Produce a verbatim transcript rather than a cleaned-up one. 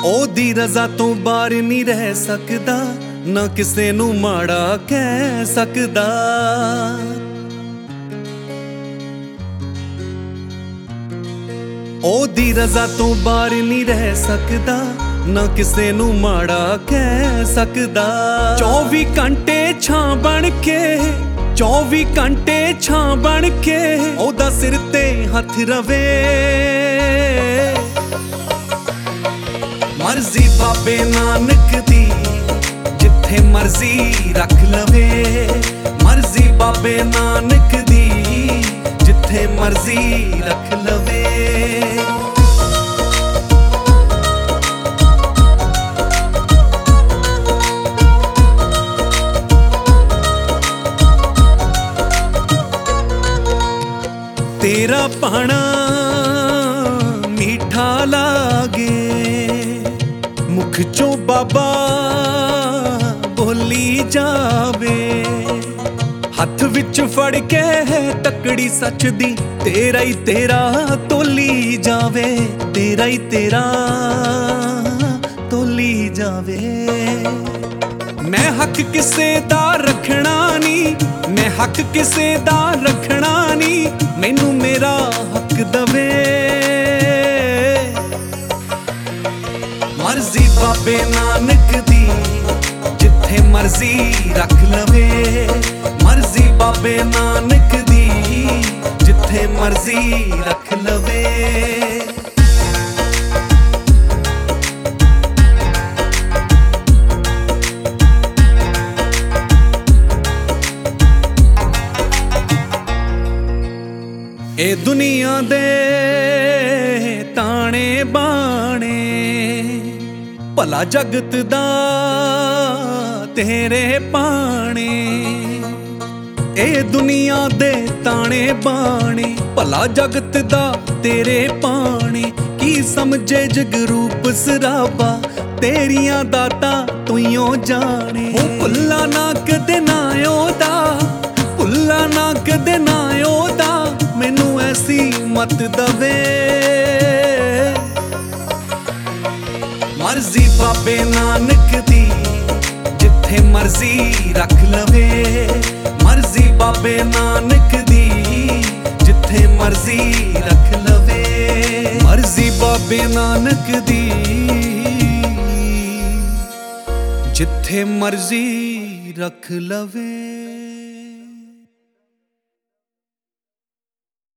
ओदी रज़ा तो बाहर नहीं रह सकदा, ना किसे नू माड़ा कह सकदा। ओदी रज़ा तो बाहर नहीं रह सकदा, ना किसे नू माड़ा कह सकदा। चौबी घंटे छां बन के, चौबी घंटे छां बन के ओदा सिर ते हथ रवे। मर्जी बाबे नानक दी जिथे मर्जी रख लवे, मर्जी बाबे नानक दी जिथे मर्जी रख लवे। तेरा पाना मीठा लागे, मुख चो बाबा बोली जावे। हथ विच फड़ के तकड़ी सच दी तेरा ही तेरा तोली जावे, तेरा ही तेरा तोली जावे। मैं हक किसे दा रखना नी, मैं हक किसे दा रखना नी, मैनू मेरा हक दवे। मर्जी बाबे नानक दी जिथे मर्जी रख लवे, मर्जी बाबे नानक दी जिथे मर्जी रख लवे। ए दुनिया दे ताने बाणे भला जगत दा तेरे पाने। ए दुनिया दे ताने बाणे भला जगत दा तेरे पाने। की समझे जगरूप सराबा तेरियां दाता तुइयों जाने। भुल्ला ना कदे ना ओदा, भुल्ला ना कदे ना ओदा, मैनू ऐसी मत दवे। मर्जी बाबे नानक दी जिथे मर्जी रख लवे, मर्जी बाबे नानक दी जिथे मर्जी रख लवे, मर्जी बाबे नानक दी जिथे मर्जी रख लवे।